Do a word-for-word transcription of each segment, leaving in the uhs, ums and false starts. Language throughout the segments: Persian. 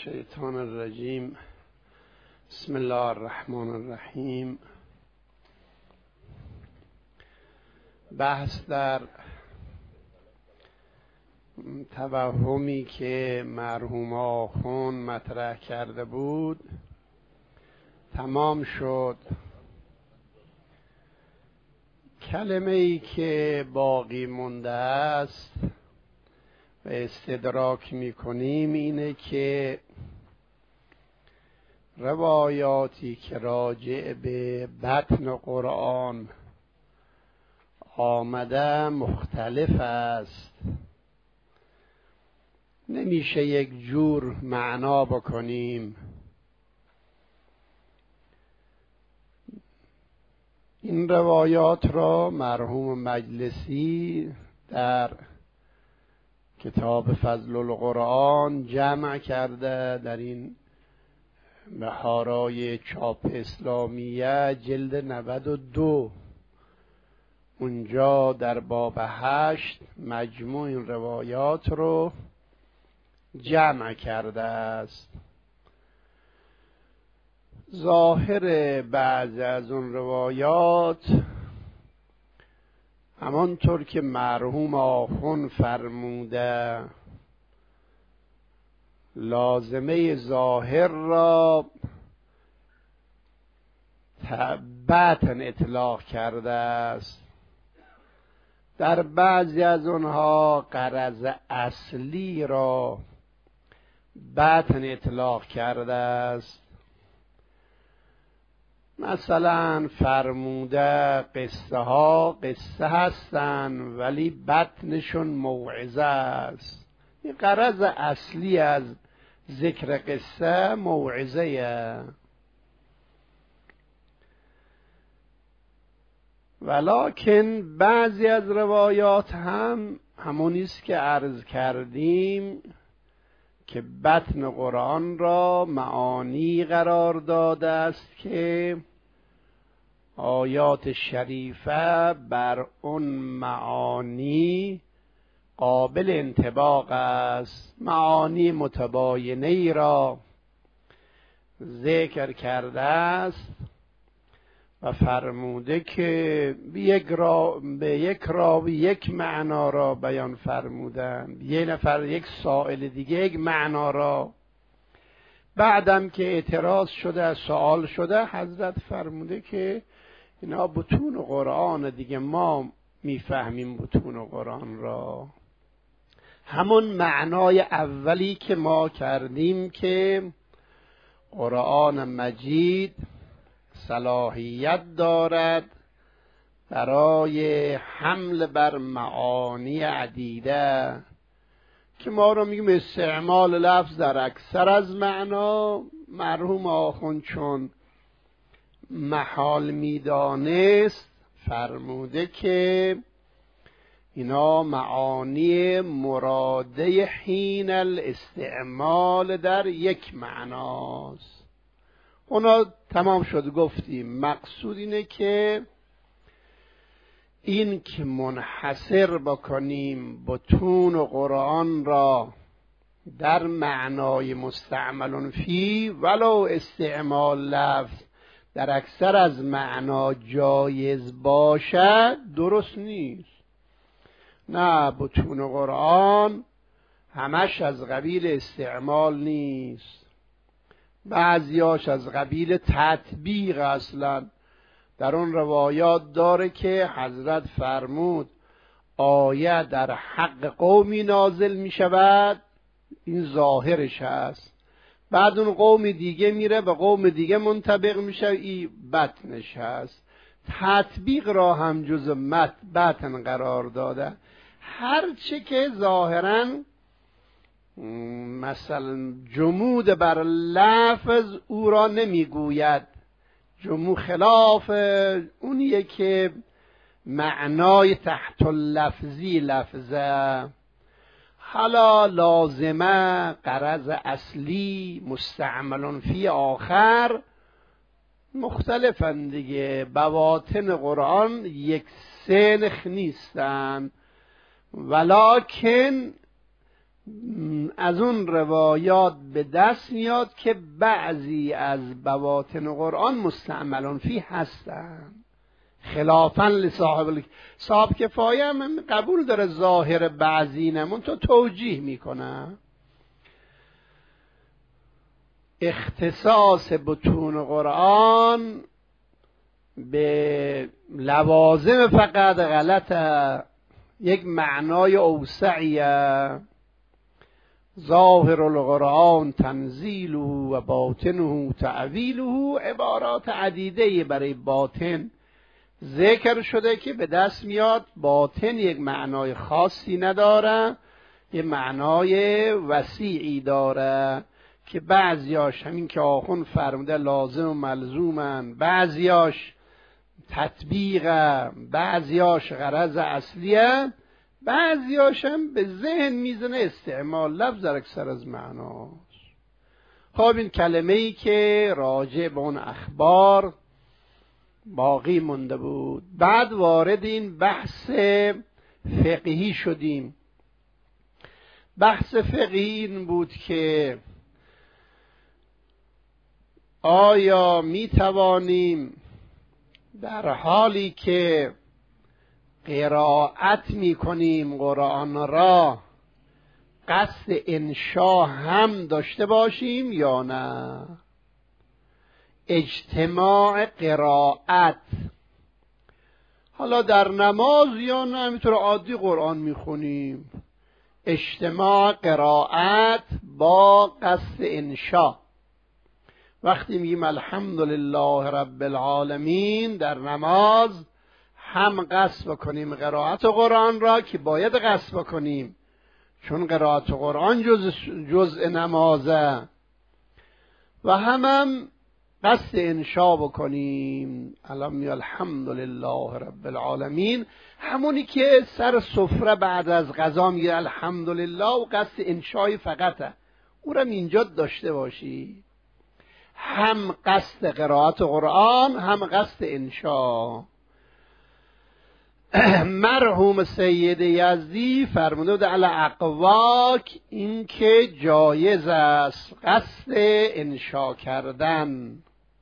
الشیطان الرجیم. بسم الله الرحمن الرحیم. بحث در توهمی که مرحوم آخوند مطرح کرده بود تمام شد. کلمه ای که باقی مونده است و استدراک میکنیم اینه که روایاتی که راجع به بطن قرآن آمده مختلف است. نمیشه یک جور معنا بکنیم. این روایات را مرحوم مجلسی در کتاب فضل القرآن جمع کرده در این بهارای چاپ اسلامیه جلد نود و دو. اونجا در باب هشت مجموع این روایات رو جمع کرده است. ظاهر بعض از اون روایات همانطور که مرحوم آخوند فرموده لازمه ظاهر را بطن اطلاق کرده است. در بعضی از اونها غرض اصلی را بطن اطلاق کرده است. مثلا فرموده قصه ها قصه هستن ولی بطنشون موعظه است. این غرض اصلی از ذکر قصه موعظه. ولکن بعضی از روایات هم همونی است که عرض کردیم که بطن قرآن را معانی قرار داده است که آیات شریفه بر اون معانی قابل انطباق است. معانی متباینه ای را ذکر کرده است و فرموده که به یک را به یک راوی یک معنا را بیان فرمودن، یه نفر یک سائل دیگه یک معنا را. بعدم که اعتراض شده سوال شده حضرت فرموده که اینا بطون قرآن دیگه، ما میفهمیم بطون قرآن را. همون معنای اولی که ما کردیم که قرآن مجید صلاحیت دارد برای حمل بر معانی عدیده که ما رو میگیم استعمال لفظ در اکثر از معنا. مرحوم آخوند چون محال میدانست فرموده که اینا معانی مراده حین الاستعمال در یک معناست. اونا تمام شد. گفتیم مقصود اینه که این که منحصر بکنیم بطون قرآن را در معنای مستعمل فی ولو استعمال لفظ در اکثر از معنا جایز باشد درست نیست. نه، بطون قرآن همش از قبیل استعمال نیست، بعضیاش از قبیل تطبیق. اصلا در اون روایات داره که حضرت فرمود آیه در حق قومی نازل می شود، این ظاهرش هست. بعد اون قوم دیگه میره به قوم دیگه منطبق میشه، این بطنش هست. تطبیق را هم جز مت بطن قرار داده. هرچه که ظاهراً مثلا جمود بر لفظ او را نمیگوید، جمود خلاف اونیه که معنای تحت اللفظی لفظه. حالا لازمه غرض اصلی مستعمل فی آخر مختلفن دیگه. بواطن قرآن یک سنخ نیستن، ولکن از اون روایات به دست میاد که بعضی از بواطن قرآن مستعملون فی هستن، خلافاً لصاحب صاحب کفایه هم قبول داره ظاهر بعضی نمون تو توجیه میکنه. اختصاص بطون قرآن به لوازم فقط غلطه، یک معنای اوسعیه. ظاهر القرآن تنزیله و باطنه تعویله، عبارات عدیده برای باطن ذکر شده که به دست میاد باطن یک معنای خاصی نداره، یک معنای وسیعی داره که بعضیاش همین که آخون فرموده لازم و ملزومن، بعضیاش تطبیقه، بعضیاش غرض اصلیه، بعضیاش هم به ذهن میزنه استعمال لفظ در اکثر از معناست. خب این کلمه ای که راجع به اون اخبار باقی مونده بود. بعد وارد این بحث فقهی شدیم. بحث فقهی این بود که آیا می توانیم در حالی که قرائت می کنیم قرآن را قصد انشا هم داشته باشیم یا نه؟ اجتماع قرائت حالا در نماز یا نه همینطور عادی قرآن می خونیم، اجتماع قرائت با قصد انشا. وقتی میگیم الحمدلله رب العالمین در نماز هم قصد بکنیم قرائت قرآن را که باید قصد بکنیم چون قرائت قرآن جز جزء نمازه، و هم هم قصد انشا بکنیم الان می الحمدلله رب العالمین، همونی که سر سفره بعد از غذا میگه الحمدلله و قصد انشای فقطه، او را اینجا داشته باشی، هم قصد قرائت قرآن هم قصد انشا. مرحوم سید یزدی فرموده بود علی اقواک، این که جایز است قصد انشا کردن.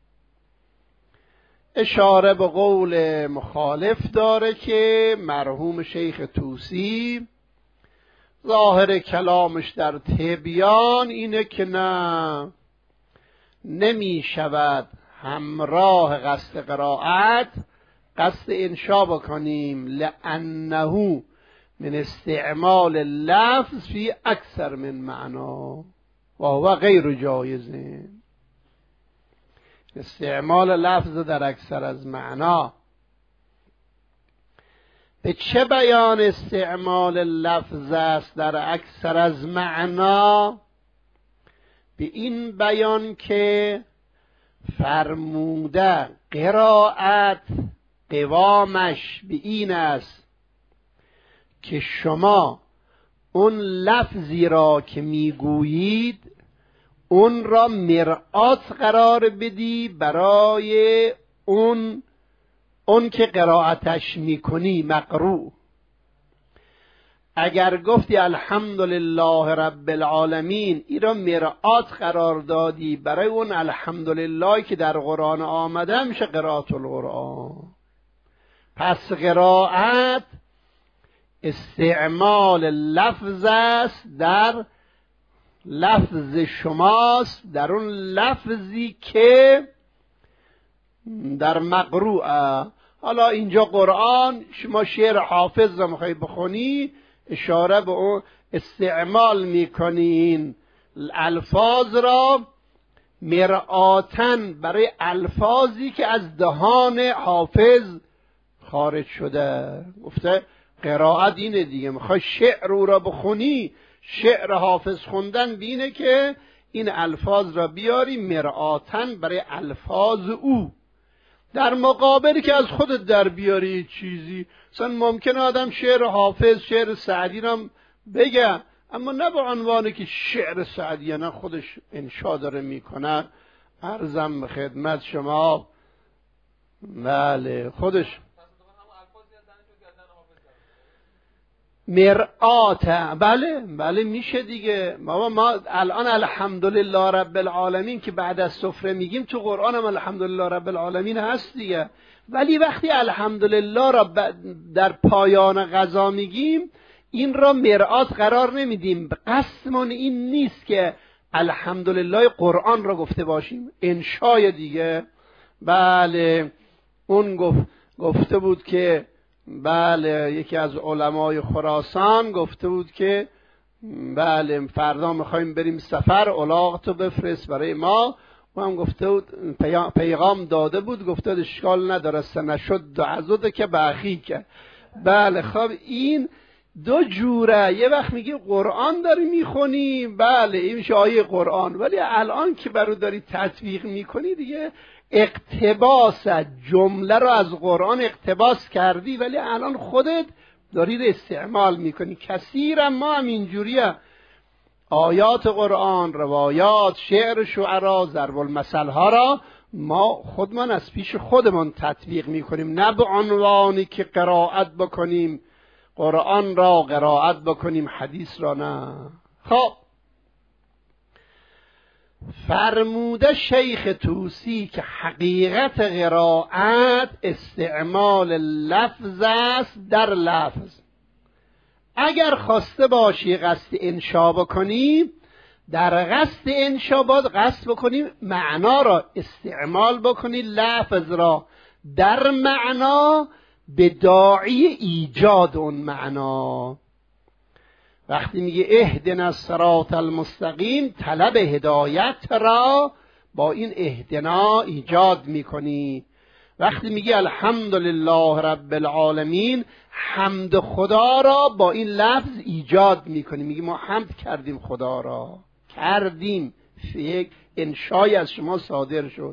اشاره به قول مخالف داره که مرحوم شیخ طوسی ظاهر کلامش در تبیان اینه که نه، نمی شود همراه قصد قرائت قصد انشا بکنیم، لانه من استعمال لفظ فی اکثر من معنا و هو غیر جایز. استعمال لفظ در اکثر از معنا به چه بیان استعمال لفظ است در اکثر از معنا؟ به این بیان که فرموده قرائت قوامش به این است که شما اون لفظی را که میگویید اون را مرآت قرار بدی برای اون اون که قرائتش میکنی مقروء. اگر گفتی الحمدلله رب العالمین این را مرآت قرار دادی برای اون الحمدلله که در قرآن آمده میشه قرائت القرآن. پس قرائت استعمال لفظ است، در لفظ شماست، در اون لفظی که در مقروءه. حالا اینجا قرآن شما شعر حافظ را میخوای بخونی اشاره به اون استعمال میکنین الفاظ را مرآتن برای الفاظی که از دهان حافظ خارج شده. گفته قرائت اینه دیگه، میخوای شعر او را بخونی شعر حافظ خوندن بینه که این الفاظ را بیاری مرآتن برای الفاظ او، در مقابلی که از خودت در بیاری چیزی. مثلا ممکن آدم شعر حافظ شعر سعدی را بگه اما نه به عنوانی که شعر سعدی نه خودش انشا داره میکنه. عرضم به خدمت شما بله خودش مرآت. بله بله میشه دیگه. بابا ما الان الحمدلله رب العالمین که بعد از سفره میگیم تو قرآن هم الحمدلله رب العالمین هست دیگه، ولی وقتی الحمدلله را در پایان غذا میگیم این را مرآت قرار نمیدیم. قصدمون این نیست که الحمدلله قرآن را گفته باشیم، انشای دیگه. بله اون گفت گفته بود که بله یکی از علمای خراسان گفته بود که بله فردا میخوایم بریم سفر، الاغتو بفرست برای ما. و هم گفته بود پیغام داده بود، گفته بود اشکال نداره سنشد و عزده که بخی که. بله خب این دو جوره. یه وقت میگی قرآن داری میخونی، بله این میشه آیه قرآن، ولی الان که برو داری تطبیق میکنی دیگه اقتباس جمله رو از قرآن اقتباس کردی، ولی الان خودت داری استعمال میکنی. کثیرا ما هم اینجوریه، آیات قرآن، روایات، شعر شعرا، ضرب المثل ها را ما خودمان از پیش خودمان تطبیق میکنیم، نه به عنوانی که قرائت بکنیم قرآن را، قرائت بکنیم حدیث را نه. خب فرموده شیخ طوسی که حقیقت قرائت استعمال لفظ است در لفظ. اگر خواسته باشی قصد انشا بکنیم، در قصد انشا باید قصد بکنیم معنا را استعمال بکنی، لفظ را در معنا به داعی ایجاد اون معنا. وقتی میگه اهدنا الصراط المستقیم، طلب هدایت را با این اهدنا ایجاد میکنی. وقتی میگه الحمدلله رب العالمین، حمد خدا را با این لفظ ایجاد میکنی. میگه ما حمد کردیم خدا را، کردیم، یک انشای از شما صادر شد.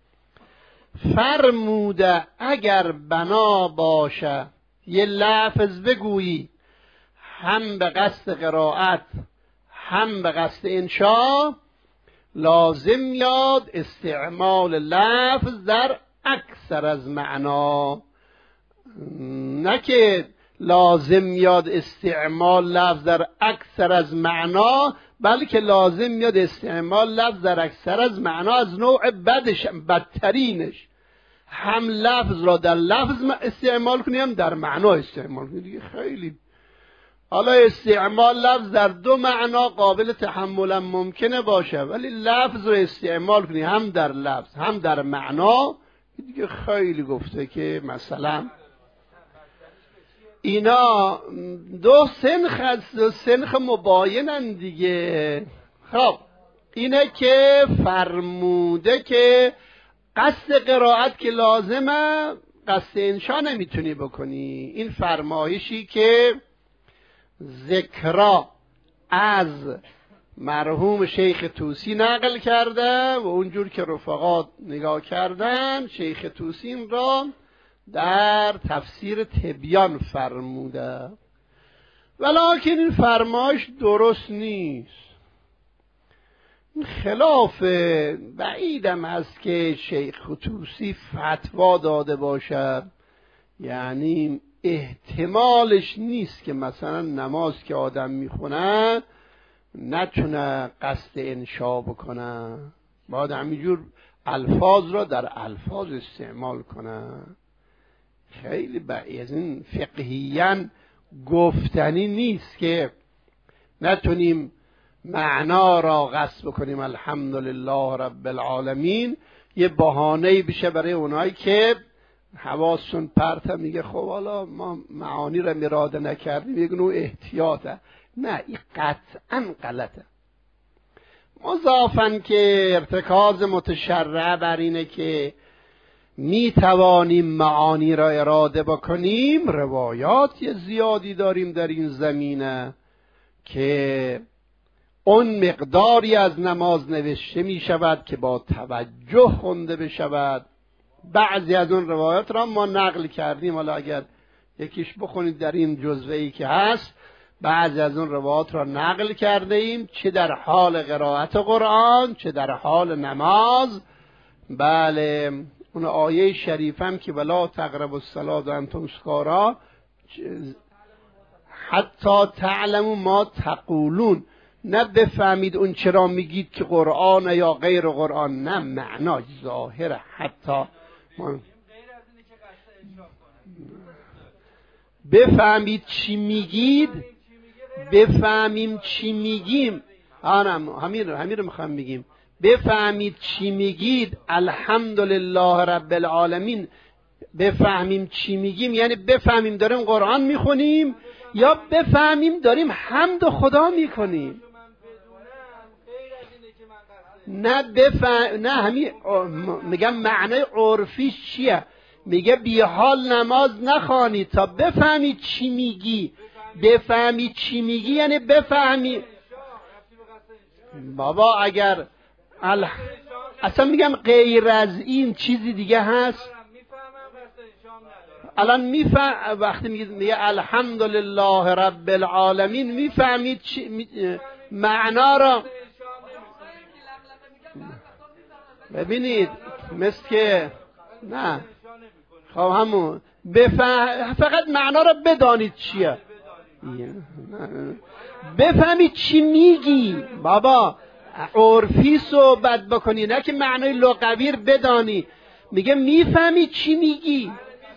فرموده اگر بنا باشه یه لفظ بگویی هم به قصد قرائت هم به قصد انشا، لازم یاد استعمال لفظ در اکثر از معنا، نه که لازم یاد استعمال لفظ در اکثر از معنا، بلکه لازم یاد استعمال لفظ در اکثر از معنا از نوع بدش، بدترینش. هم لفظ را در لفظ استعمال کنی هم در معنا استعمال کنی دیگه. خیلی حالا استعمال لفظ در دو معنا قابل تحمل ممکنه باشه، ولی لفظ رو استعمال کنی هم در لفظ هم در معنا دیگه خیلی گفته که مثلا اینا دو سنخ از دو سنخ مباینن دیگه. خب اینه که فرموده که قصد قرائت که لازمه، قصد انشا نمیتونی بکنی. این فرمایشی که ذکرا از مرحوم شیخ طوسی نقل کرده و اونجور که رفقات نگاه کردن، شیخ طوسی این را در تفسیر تبیان فرموده، ولکن این فرمایش درست نیست. خلاف بعیدم است که شیخ طوسی فتوا داده باشد، یعنی احتمالش نیست که مثلا نماز که آدم میخونه نتونه قصد انشا بکنه، باید همینجور الفاظ را در الفاظ استعمال کنه. خیلی بعید از این فقهیاً گفتنی نیست که نتونیم معنا را قصد بکنیم الحمدلله رب العالمین. یه بهانه‌ای بشه برای اونایی که حواسشون پرته، میگه خب حالا ما معانی را اراده نکردیم، یک نوع احتیاطه. نه، این قطعاً غلطه. مضافاً که ارتکاز متشرع بر اینه که می توانیم معانی را اراده بکنیم، روایات زیادی داریم در این زمینه که اون مقداری از نماز نوشته می شود که با توجه خونده بشود. بعضی از اون روایات را ما نقل کردیم، حالا اگر یکیش بخونید در این جزوه‌ای که هست، بعضی از اون روایات را نقل کرده ایم، چه در حال قرائت قرآن چه در حال نماز. بله اون آیه شریفم که ولا تقربوا الصلاة وانتم سکارا، حتی تعلموا ما تقولون، نه بفهمید اون چرا میگید که قرآن یا غیر قرآن، نه معنای ظاهر حتی ما بفهمید چی میگید، بفهمیم چی میگیم. آنم همین رو همین رو میخوام میگیم، بفهمید چی میگید. الحمدلله رب العالمین، بفهمیم چی میگیم یعنی بفهمیم داریم قرآن میخونیم یا بفهمیم داریم حمد خدا میکنیم. نه بفهم نه همین میگم معنای عرفیش چیه؟ میگه بی حال نماز نخوانی تا بفهمی چی میگی. بفهمی چی میگی یعنی بفهمی. بابا اگر ال... اصلا میگم غیر از این چیزی دیگه هست. الان میفهم وقتی میگه میگه الحمدلله رب العالمین، میفهمید چی می... معنا را. ببینید مثل که نه خب همون بفهم... فقط معنا را بدانید چیه، بفهمید چی میگی. بابا عرفی صحبت بکنی نه که معنای لغوی بدانی. میگه میفهمی چی میگی.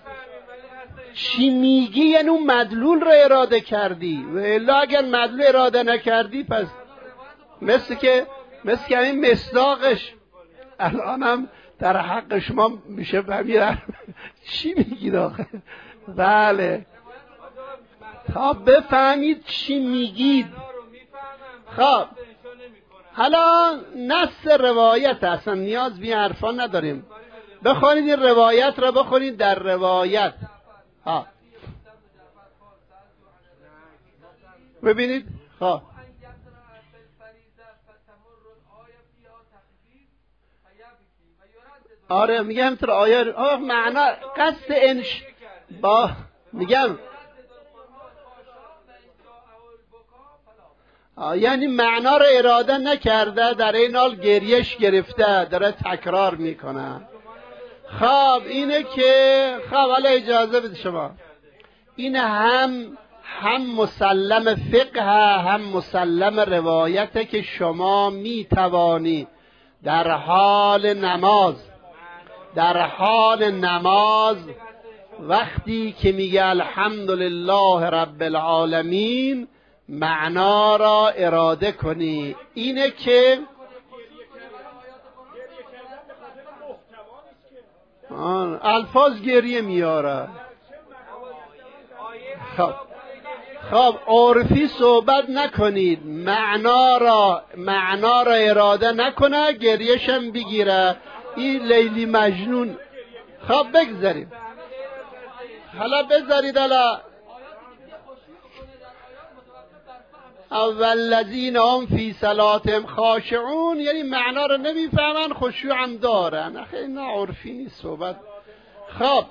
چی میگی یعنی اون مدلول رو اراده کردی، و الا اگر مدلول اراده نکردی پس مثل که مثل که همین مصداقش الانم در حق شما میشه فهمید چی میگی آخه. بله تا بفهمید چی میگید. خب حالا نص روایت اصلا نیاز به حرفا نداریم، بخونید این روایت را، بخونید در روایت ها ببینید. خب آره میگم همینطور آیه آه معنا قصد انش با میگم یعنی معنا رو اراده نکرده، در این حال گریش گرفته داره تکرار میکنه. خب اینه که خب حالا اجازه بده شما، این هم هم مسلم فقه هم مسلم روایته که شما میتوانی در حال نماز در حال نماز وقتی که میگه الحمدلله رب العالمین معنا را اراده کنی. اینه که الفاظ گریه میاره. خب خب عرفی صحبت نکنید، معنا را معنا را اراده نکنه گریهشم بگیره. این لیلی مجنون. خب بگذاریم حالا بذارید حالا والذین هم فی صلاتهم خاشعون، یعنی معنا رو نمیفهمن خشوع هم دارن. اخی اینا عرفی نیست صحبت. خب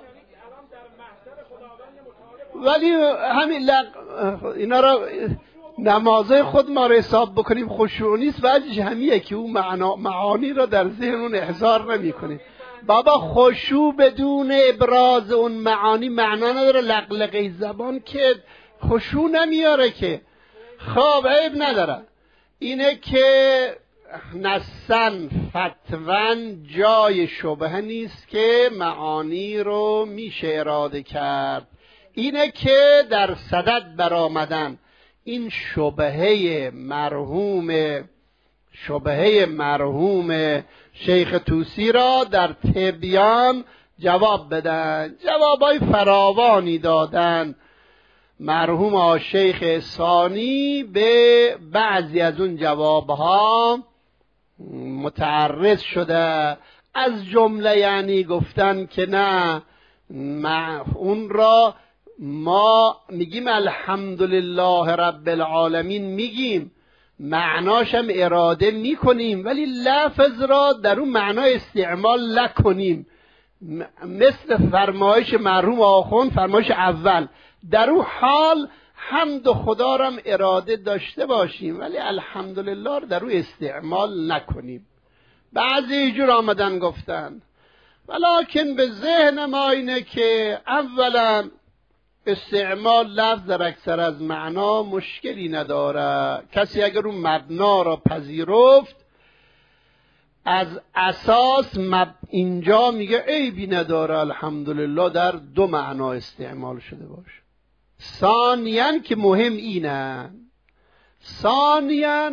ولی همین لق... اینا رو نمازهای خود ما رو حساب بکنیم خشوع نیست، وجه همیه که اون معنا... معانی رو در ذهنون احضار نمی کنیم. بابا خشوع بدون ابراز اون معانی معنا نداره، لقلقه زبان که خشوع نمیاره که. خب عیب نداره. اینه که نسن فتون جای شبهه نیست که معانی رو میشه اراده کرد. اینه که در صدد برآمدن این شبهه مرحوم شبهه مرحوم شیخ طوسی را در تبیان جواب بدن. جوابای فراوانی دادن مرحوم شیخ ثانی. به بعضی از اون جوابها متعرض شده، از جمله یعنی گفتن که نه اون را ما میگیم الحمدلله رب العالمین میگیم، معناشم اراده میکنیم ولی لفظ را در اون معنا استعمال نکنیم. مثل فرمایش مرحوم آخوند فرمایش اول، در اون حال حمد خدا را اراده داشته باشیم ولی الحمدلله در اون استعمال نکنیم. بعضی جور آمدن گفتن، ولکن به ذهن ما اینه که اولا استعمال لفظ در اکثر از معنا مشکلی نداره. کسی اگر اون مبنا را پذیرفت از اساس مب... اینجا میگه عیبی نداره، الحمدلله در دو معنا استعمال شده باشه. ثانیاً که مهم اینه، ثانیاً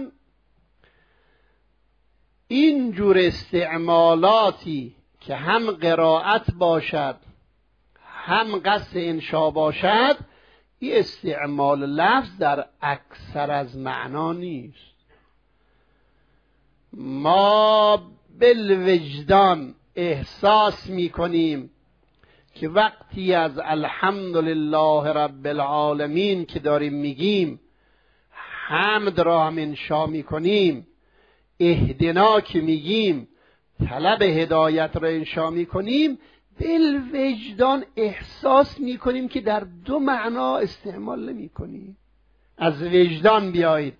این جور استعمالاتی که هم قرائت باشد هم قصد انشا باشد، این استعمال لفظ در اکثر از معنا نیست. ما بالوجدان احساس میکنیم که وقتی از الحمدلله رب العالمین که داریم میگیم، حمد را هم انشا میکنیم، اهدنا که میگیم طلب هدایت را انشا میکنیم، بالوجدان احساس میکنیم که در دو معنا استعمال نمیکنیم. از وجدان بیایید.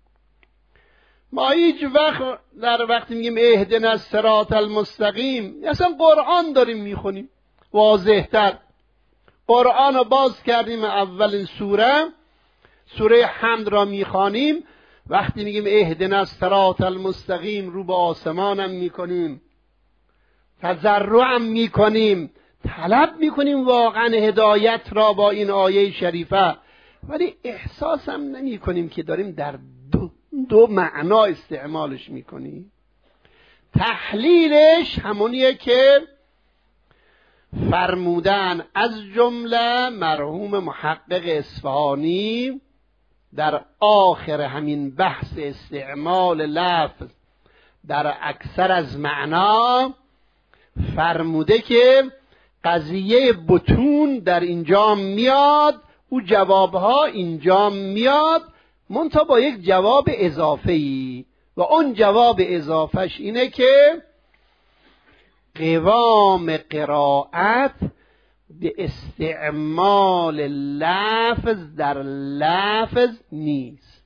ما هیچ وقت در وقتی میگیم اهدنا الصراط المستقیم اصلا قرآن داریم میخونیم. واضح‌تر قرآن رو باز کردیم، اولین سوره سوره حمد را میخوانیم، وقتی میگیم اهدنا الصراط المستقیم رو به آسمانم میکنیم، تضرعم میکنیم، طلب میکنیم واقعا هدایت را با این آیه شریفه، ولی احساس هم نمی کنیم که داریم در دو, دو معنا استعمالش میکنیم. تحلیلش همونیه که فرمودن از جمله مرحوم محقق اصفهانی در آخر همین بحث استعمال لفظ در اکثر از معنا فرموده که قضیه بطون در اینجا میاد، او جوابها اینجا میاد، منتها با یک جواب اضافه‌ای، و اون جواب اضافهش اینه که قوام قرائت به استعمال لفظ در لفظ نیست.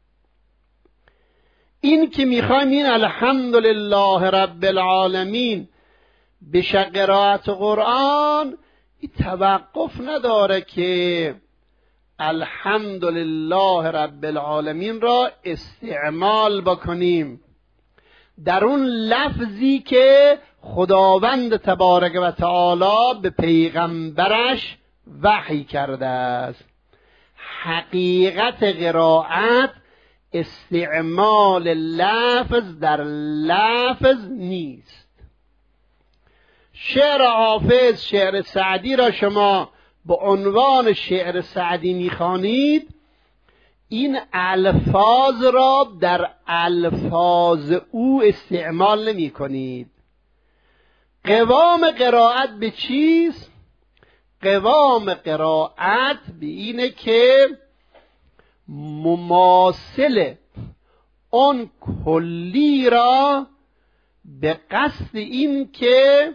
این که میخوایم این الحمدلله رب العالمین بشه قرائت قرآن، این توقف نداره که الحمدلله رب العالمین را استعمال بکنیم در اون لفظی که خداوند تبارک و تعالی به پیغمبرش وحی کرده است. حقیقت قرائت استعمال لفظ در لفظ نیست. شعر حافظ، شعر سعدی را شما به عنوان شعر سعدی میخوانید، این الفاظ را در الفاظ او استعمال نمی کنید. قوام قرائت به چیست؟ قوام قرائت به اینه که مماثل اون کلی را به قصد این که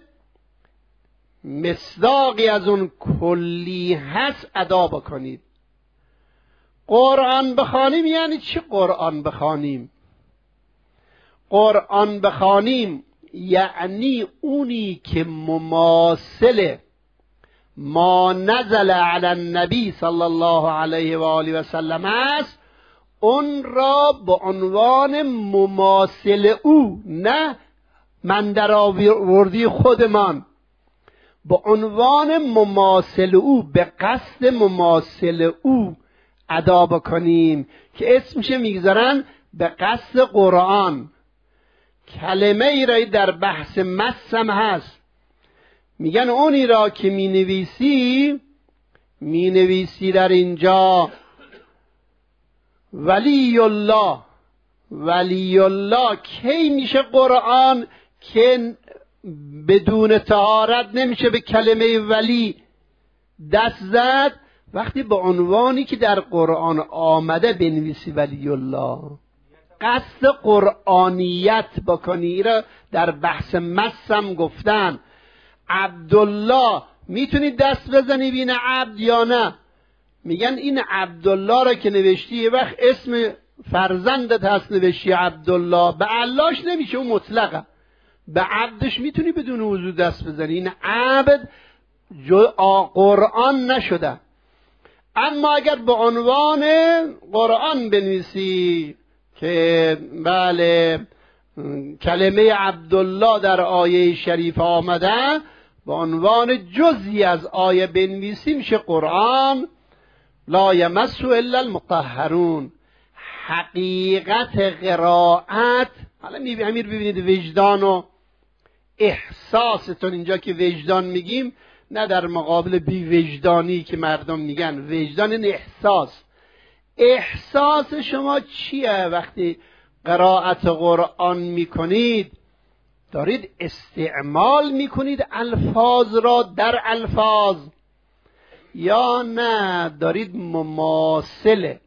مصداقی از اون کلی هست ادا بکنید. قرآن بخوانیم یعنی چی قرآن بخوانیم؟ قرآن بخوانیم یعنی اونی که مماثل ما نزل علی النبی صلی الله علیه و آله و سلم است، اون را به عنوان مماثل او، نه من در آوردی خودمان، به عنوان مماثل او، به قصد مماثل او ادا بکنیم که اسمش میگذارن به قصد قرآن. کلمه ای را در بحث مسم هست، میگن اونی را که می نویسی می نویسی در اینجا ولی الله، ولی الله کی میشه قرآن که بدون طهارت نمیشه به کلمه ولی دست زد؟ وقتی به عنوانی که در قرآن آمده بنویسی ولی الله، قصد قرآنیت بکنی. را در بحث مسم گفتن عبدالله میتونی دست بزنی بین عبد یا نه؟ میگن این عبدالله را که نوشتی یه وقت اسم فرزندت هست نوشتی عبدالله، به اللهش نمیشه، اون مطلقه، به عبدش میتونی بدون وضو دست بزنی. این عبد جو قرآن نشده. اما اگر به عنوان قرآن بنویسی که بله کلمه عبدالله در آیه شریف آمده، به عنوان جزئی از آیه بنویسی میشه قرآن لا یمس الا المطهرون. حقیقت قرائت، حالا امیر ببینید وجدان و احساستون، اینجا که وجدان میگیم نه در مقابل بی وجدانی که مردم میگن، وجدان این احساس. احساس شما چیه وقتی قرائت قرآن میکنید؟ دارید استعمال میکنید الفاظ را در الفاظ، یا نه دارید مماثله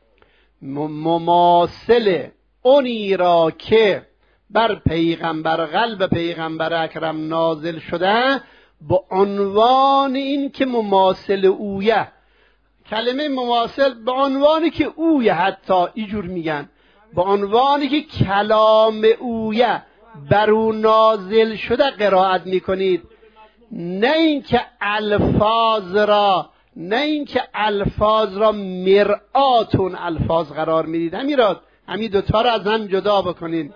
مماثله اونی را که بر پیغمبر قلب پیغمبر اکرم نازل شده با عنوان این که مماثل اویه، کلمه مماثل به عنوانی که اویه، حتی اینجور میگن به عنوانی که کلام اویه بر او نازل شده قرائت میکنید، نه اینکه الفاظ را نه اینکه الفاظ را مرآتون الفاظ قرار میدید. همین را همین دوتا را از هم جدا بکنید.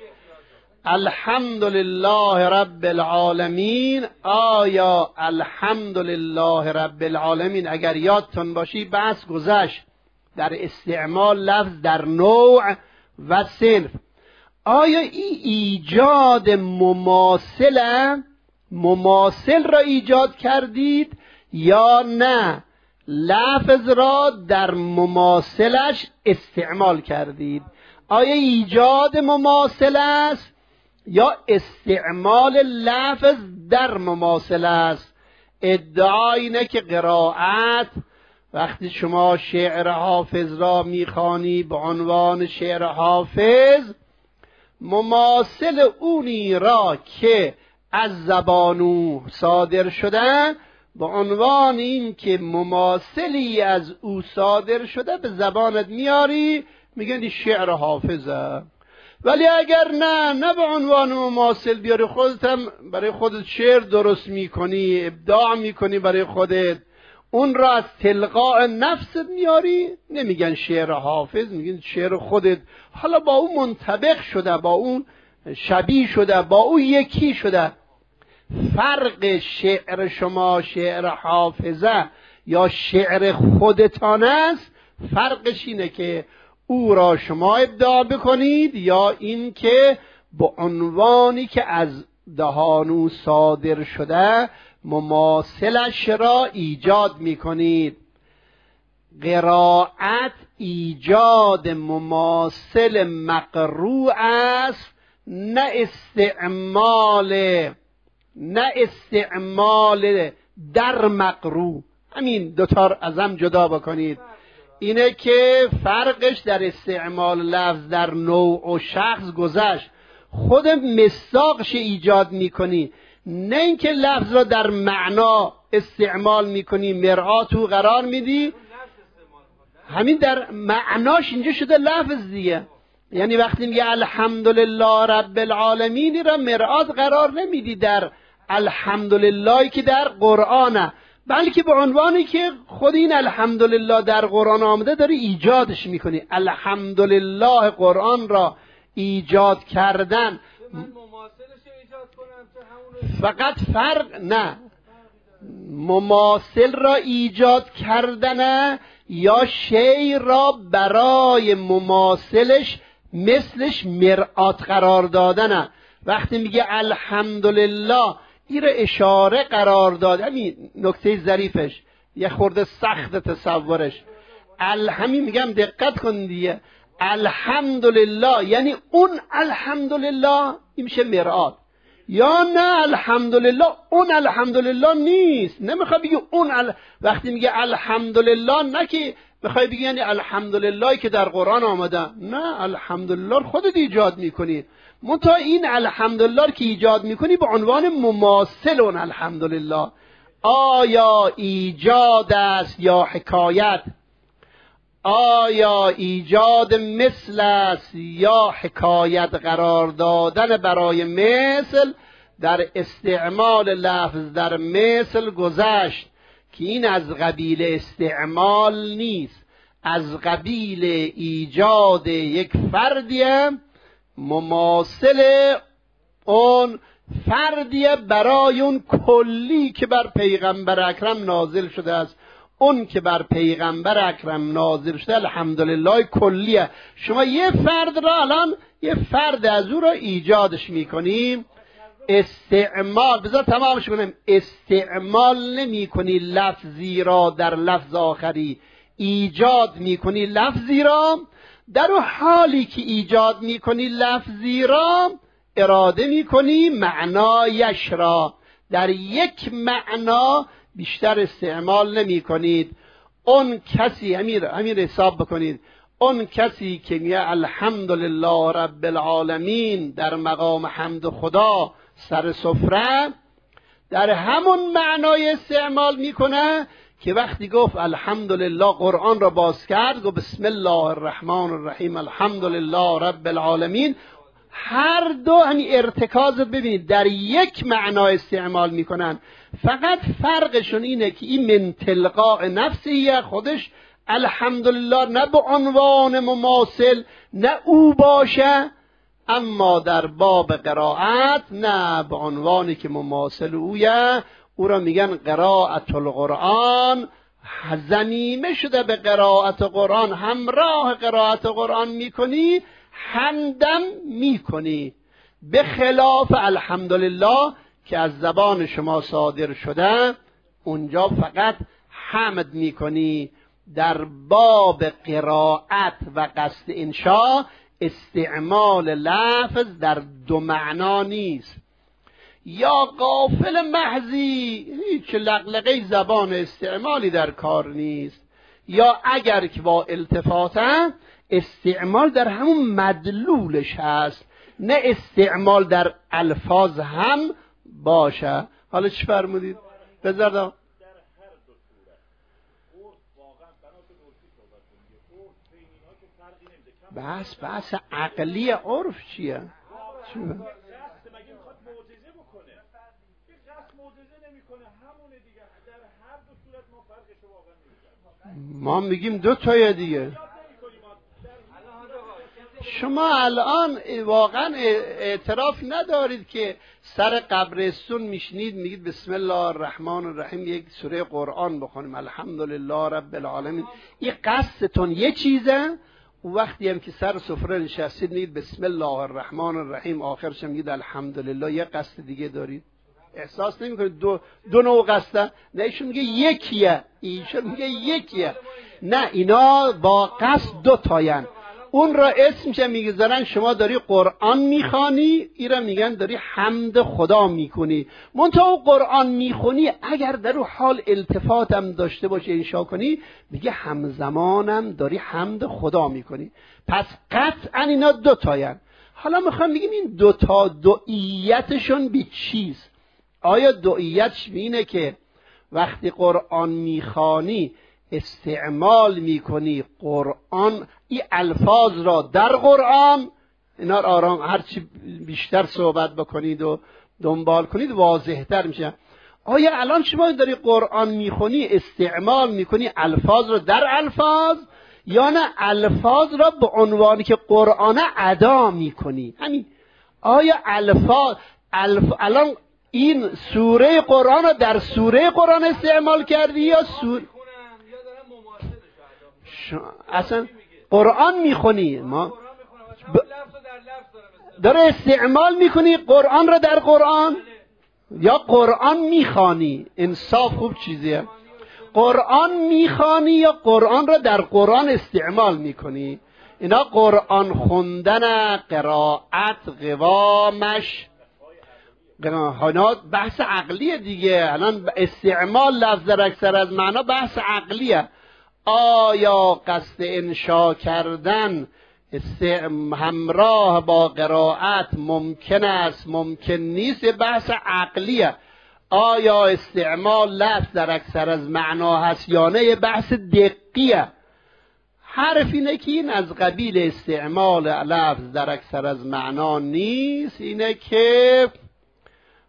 الحمدلله رب العالمین، آیا الحمدلله رب العالمین اگر یادتون باشی بحث گذشت در استعمال لفظ در نوع و صنف. آیا این ایجاد مماثله مماثل را ایجاد کردید یا نه لفظ را در مماثلش استعمال کردید؟ آیا ایجاد مماثل است یا استعمال لفظ در مماثل است؟ ادعا اینه که قرائت وقتی شما شعر حافظ را میخوانی به عنوان شعر حافظ، مماثل اونی را که از زبان او صادر شده به عنوان این که مماثلی از او صادر شده به زبانت میاری، میگن این شعر حافظه. ولی اگر نه نه به عنوان مماثل بیاری، خودت هم برای خودت شعر درست میکنی، ابداع میکنی برای خودت، اون را از تلقاء نفست میاری، نمیگن شعر حافظ، میگن شعر خودت، حالا با اون منطبق شده، با اون شبیه شده، با اون یکی شده. فرق شعر شما شعر حافظه یا شعر خودتان است، فرقش اینه که او را شما ابداع بکنید یا این که به عنوانی که از دهان او صادر شده مماثلش را ایجاد میکنید. قرائت ایجاد مماثل مقروء است، نه استعمال نه استعمال در مقروء. همین دوتا از هم جدا بکنید. اینه که فرقش در استعمال لفظ در نوع و شخص گذشت، خود مصداقش ایجاد میکنی، نه اینکه لفظ را در معنا استعمال میکنی، مرآت او قرار میدی. همین در معناش اینجا شده لفظ دیگه. یعنی وقتی میگه الحمدلله رب العالمین را مرآت قرار نمیدی در الحمدلله که در قرآنه، بلکه به عنوانی که خود این الحمدلله در قرآن آمده داری ایجادش میکنی. الحمدلله قرآن را ایجاد کردن فقط فرق نه مماثل را ایجاد کردن یا شی را برای مماثلش مثلش مرآت قرار دادن. وقتی میگه الحمدلله این را اشاره قرار داد، همین نکته ظریفش یه خورده سخت تصورش. همین میگم دقت کن دیگه، الحمدلله یعنی اون الحمدلله این میشه مرآت، یا نه الحمدلله اون الحمدلله نیست. نمیخوای بگی اون ال... وقتی میگه الحمدلله نه که میخوای بگی یعنی الحمدلله که در قرآن آمده، نه، الحمدلله خودت ایجاد میکنی. منتها این الحمدلله که ایجاد میکنی به عنوان مماثل اون الحمدلله. آیا ایجاد است یا حکایت؟ آیا ایجاد مثل است یا حکایت قرار دادن برای مثل؟ در استعمال لفظ در مثل گذشت که این از قبیل استعمال نیست، از قبیل ایجاد یک فردیه مماثل اون فردیه برای اون کلی که بر پیغمبر اکرم نازل شده است. اون که بر پیغمبر اکرم نازل شده الحمدلله کلیه. شما یه فرد را الان یه فرد از او را ایجادش میکنیم، استعمال بذار تمامش کنیم، استعمال نمی کنی لفظی را در لفظ آخری، ایجاد می کنی لفظی را، در اون حالی که ایجاد می کنی لفظی را اراده می کنی معنایش را. در یک معنا بیشتر استعمال نمی کنید. اون کسی امیر امیر حساب بکنید، اون کسی که میگه الحمدلله رب العالمین در مقام حمد خدا سر سفره، در همون معنای استعمال میکنه که وقتی گفت الحمدلله قرآن را باز کرد گفت بسم الله الرحمن الرحیم الحمدلله رب العالمین. هر دو همین ارتکازت ببینید در یک معنا استعمال میکنن، فقط فرقشون اینه که این من تلقاء نفسیه خودش الحمدلله نه به عنوان مماثل نه او باشه، اما در باب قرائت نه به عنوانی که مماثل اویه، او را میگن قرائت القرآن. ضمیمه شده به قرائت قرآن، همراه قرائت قرآن میکنی حمدم میکنی، به خلاف الحمدلله که از زبان شما صادر شده اونجا فقط حمد میکنی. در باب قرائت و قصد انشاء استعمال لفظ در دو معنا نیست، یا غافل محضی هیچ لقلقه زبان استعمالی در کار نیست، یا اگر که با التفاته استعمال در همون مدلولش هست، نه استعمال در الفاظ هم باشه. حالا چی فرمودید؟ بذار بس بس عقلی عرف چیه؟ چی ما میگیم دو تای دیگه. شما الان واقعا اعتراف ندارید که سر قبرستون میشنید میگید بسم الله الرحمن الرحیم یک سوره قرآن بخونیم الحمدلله رب العالمین، این قصدتون یه چیزه، و وقتی هم که سر سفره نشستید میگید بسم الله الرحمن الرحیم آخرش هم میگید الحمدلله، یه قصد دیگه دارید. احساس نمیکنید دو دو نوع قصده؟ نه ایشون میگه یکیه، ایشون میگه یکیه، نه اینا با قصد دو تاین. اون را اسم چه میگذارن؟ شما داری قرآن میخوانی، اینا میگن داری حمد خدا میکنی. منتها قرآن میخونی اگر در اون حال التفاتم داشته باشه انشا کنی، میگه همزمانم داری حمد خدا میکنی. پس قطعا اینا دو تاین. حالا میخوام بگیم این دو تا دوئیتشون بی چیز. آیا دوئیتش اینه که وقتی قرآن میخوانی استعمال میکنی قرآن این الفاظ را در قرآن، اینا را آرام هرچی بیشتر صحبت بکنید و دنبال کنید واضحتر میشه. آیا الان شما داری قرآن میخونی استعمال میکنی الفاظ را در الفاظ، یا نه الفاظ را به عنوانی که قرآن ادا میکنی؟ همین. آیا الفاظ الف... الان این سوره قرآن را در سوره قرآن استعمال کردی یا سوره اصلا قرآن میخونی؟ ما ب... داره استعمال میکنی قرآن را در قرآن یا قرآن میخوانی؟ انصاف خوب چیزیه. قرآن میخوانی یا قرآن را در قرآن استعمال میکنی؟ اینا قرآن خوندن، قرائت، قوامش هنات بحث عقلیه دیگه. الان استعمال لفظ در اکثر از معنا بحث عقلیه. آیا قصد انشا کردن همراه با قرائت ممکن است ممکن نیست؟ بحث عقلیه. آیا استعمال لفظ در اکثر از معنا هست یا نه؟ بحث دقیقیه. حرف اینه که این از قبیل استعمال لفظ در اکثر از معنا نیست، اینه که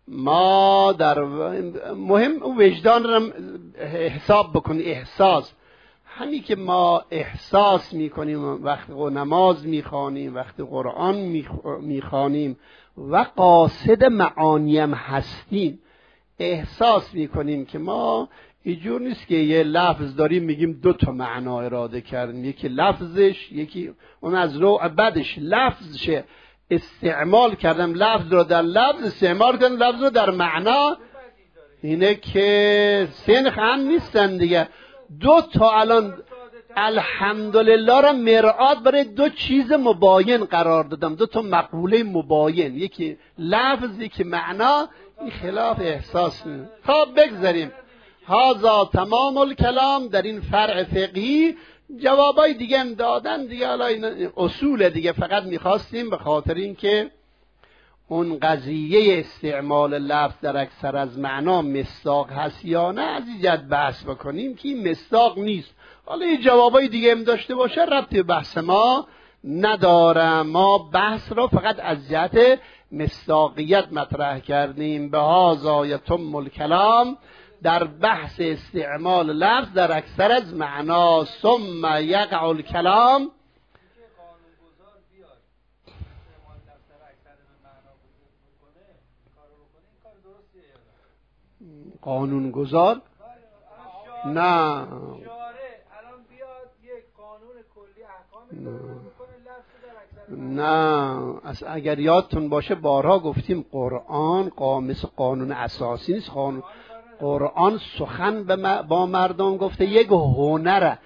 ما در مهم وجدان رو حساب بکنی، احساس. همین که ما احساس میکنیم وقتی نماز میخوانیم، وقتی قرآن میخوانیم و قاصد معانیم هستیم، احساس میکنیم که ما اینجور نیست که یه لفظ داریم میگیم دو تا معنا اراده کردیم، یکی لفظش، یکی اون از نوع بعدش لفظشه استعمال کردم، لفظ رو در لفظ استعمال کردم، لفظ رو در معنا. اینه که سنخ هم نیستن دیگه. دو تا الان الحمدلله را مرآت برای دو چیز مباین قرار دادم، دو تا مقوله مباین، یکی لفظ یکی معنا. این خلاف احساس نیست. خب بگذاریم هازا تمام الکلام. در این فرع فقهی جوابای دیگه هم دادن دیگه، حالا این اصول دیگه، فقط میخواستیم به خاطر این که اون قضیه استعمال لفظ در اکثر از معنا مصداق هست یا نه از این جد بحث بکنیم که این مصداق نیست. حالا این جوابای دیگه هم داشته باشه ربطی به بحث ما ندارم. ما بحث را فقط از جهت مصداقیت مطرح کردیم. به هازا یتم الکلام، در بحث استعمال لفظ در اکثر از معنا. ثم یقع الکلام، قانون گذار نه نه اصلا اگر یادتون باشه بارها گفتیم قرآن قامس قانون اساسی نیست. قانون قرآن سخن با مردم گفته، یک هنره،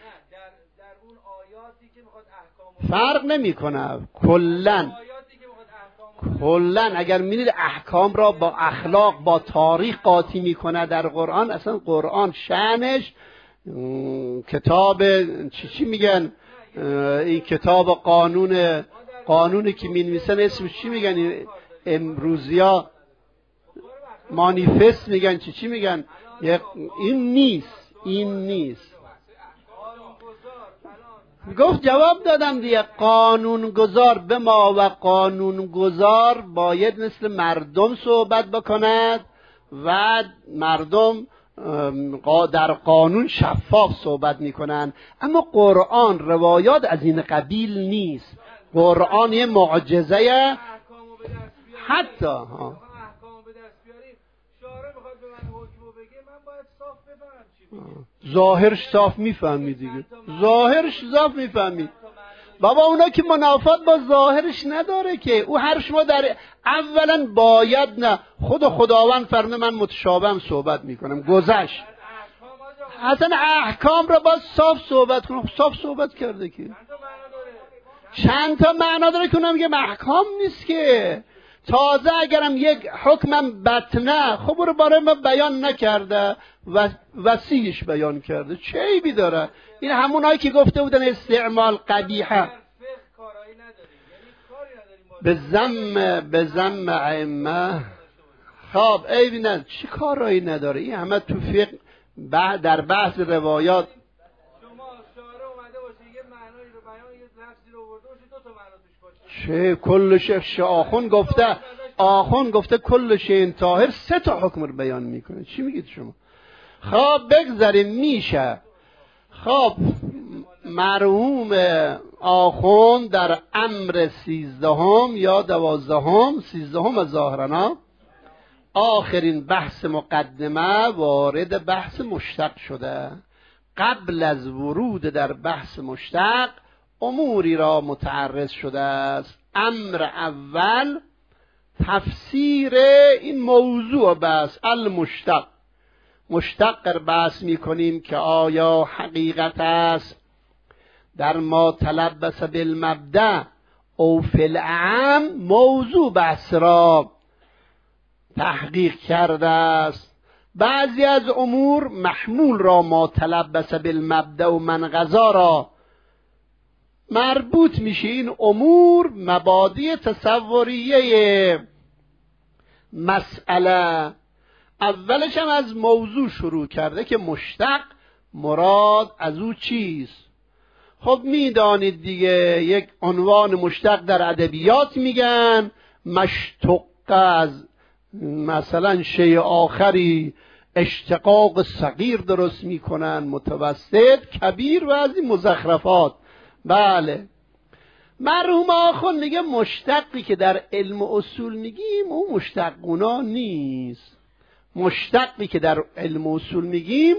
فرق نمی کنه. کلن کلن اگر میدید احکام را با اخلاق با تاریخ قاطی میکنه در قرآن، اصلا قرآن شأنش کتاب چی چی میگن، این کتاب قانون قانونی که مینویسن اسمش چی میگن امروزیا، مانیفست میگن، چی چی میگن، این نیست این نیست. گفت جواب دادم دیگه، قانون گذار به ما و قانون گذار باید مثل مردم صحبت بکند و مردم در قانون شفاف صحبت میکنن. اما قرآن روایات از این قبیل نیست. قرآن یه معجزه حتی ها ظاهرش صاف میفهمی دیگه، ظاهرش صاف میفهمی. بابا اونا که منافات با ظاهرش نداره که، او هر شما در اولا باید نه خود خداوند فرمه من متشابهم صحبت میکنم گذشت، اصلا احکام را باید صاف صحبت کنم. صاف صحبت کرده که چند تا معنا داره که اونم میگه احکام نیست که. تازه اگرم یک حکمم بطنه، خب رو برای ما بیان نکرده و وسیعش بیان کرده، چه عیبی داره؟ این همونایی که گفته بودن استعمال قبیحه به ذم به ذم ائمه. خب عیبی نداره، چی کارایی نداره؟ این همه تو فقه بعد در بحث روایات چه کل شیخ آخون گفته، آخون گفته کل شیء طاهر سه تا حکم رو بیان میکنه. چی میگید شما؟ خب بگذاریم میشه. خب مرحوم آخون در امر سیزدهم یا دوازدهم سیزدهم از ظاهرنا آخرین بحث مقدمه وارد بحث مشتق شده. قبل از ورود در بحث مشتق اموری را متعرض شده است. امر اول تفسیر این موضوع بحث المشتق. مشتق بحث می کنیم که آیا حقیقت است در ما تلبس بالمبدأ او فی الاعم موضوع بحث را تحقیق کرده است. بعضی از امور محمول را ما تلبس بالمبدأ و منقضا را مربوط میشه. این امور مبادی تصوریه مسئله. اولش هم از موضوع شروع کرده که مشتق مراد از او چیست. خب میدانید دیگه یک عنوان مشتق در ادبیات میگن مشتق از مثلا شیء آخری اشتقاق صغیر درست میکنن، متوسط، کبیر و از این مزخرفات. بله مرحوم آخوند میگه مشتقی که در علم اصول میگیم اون مشتقونا نیست. مشتقی که در علم اصول میگیم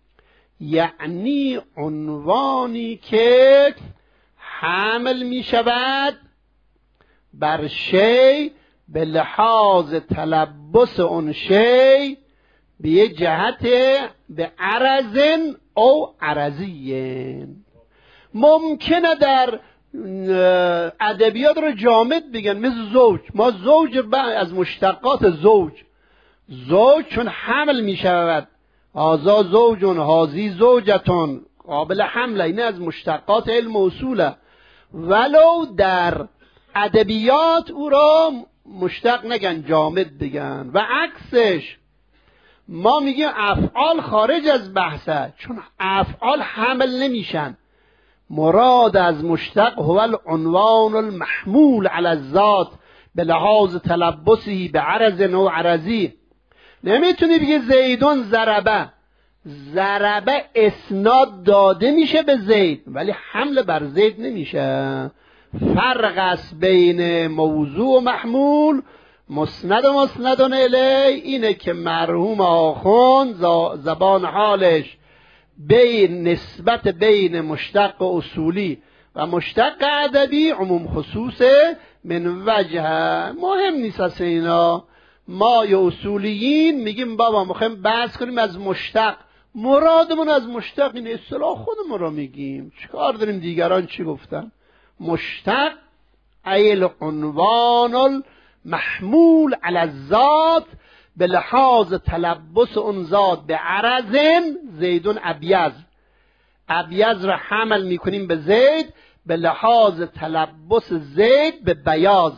یعنی عنوانی که حمل میشود بر شی به لحاظ تلبس اون شی به یه جهت به عرضن او عرضین. ممکنه در ادبیات رو جامد بگن، مثل زوج. ما زوج از مشتقات زوج، زوج چون حمل می شود، هذا زوجون هذی زوجتون، قابل حمله، این از مشتقات علم اصوله. ولو در ادبیات او را مشتق نگن، جامد بگن. و عکسش ما میگیم افعال خارج از بحثه، چون افعال حمل نمیشن. مراد از مشتق هو العنوان المحمول علی الذات به لحاظ تلبسی به عرض نوع عرضی. نمیتونی بگی زیدون ضربه، ضربه اسناد داده میشه به زید ولی حمل بر زید نمیشه. فرق است بین موضوع و محمول، مسند و مسندون الی. اینه که مرحوم آخوند زبان حالش بین نسبت بین مشتق اصولی و مشتق ادبی عموم خصوصه من وجه. مهم نیست از اینا. ما یا اصولیین میگیم بابا میخوایم بحث کنیم از مشتق، مرادمون از مشتق این اصطلاح خودمون رو میگیم، چیکار داریم دیگران چی گفتن. مشتق ایل عنوان المحمول علی الذات به لحاظ تلبس اون ذات به عرضن. زیدون ابیض، ابیض را حمل میکنیم به زید به لحاظ تلبس زید به بیاض.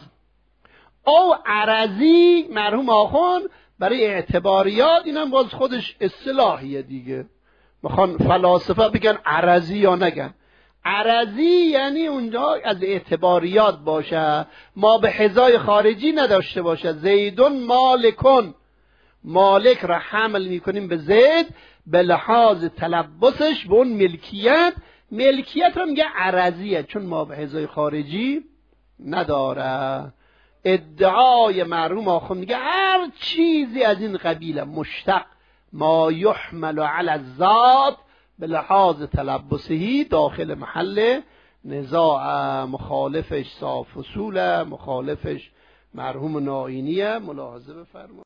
او عرضی مرحوم آخوند برای اعتباریات، اینم باز خودش اصطلاحیه دیگه. میخوان فلاسفه بگن عرضی یا نگن. عرضی یعنی اونجا از اعتباریات باشه، ما به حذای خارجی نداشته باشه. زیدون مالکون، مالک را حمل میکنیم به زید به لحاظ تلبسش به اون ملکیت. ملکیت را میگه عرضیه چون ما به حذای خارجی نداره. ادعای مرحوم آخوند میگه هر چیزی از این قبیله مشتق ما یحمل علی الذات به لحاظ تلبسهی داخل محل نزاع. مخالفش صاف اصوله، مخالفش مرحوم نائینیه. ملاحظه بفرمایید.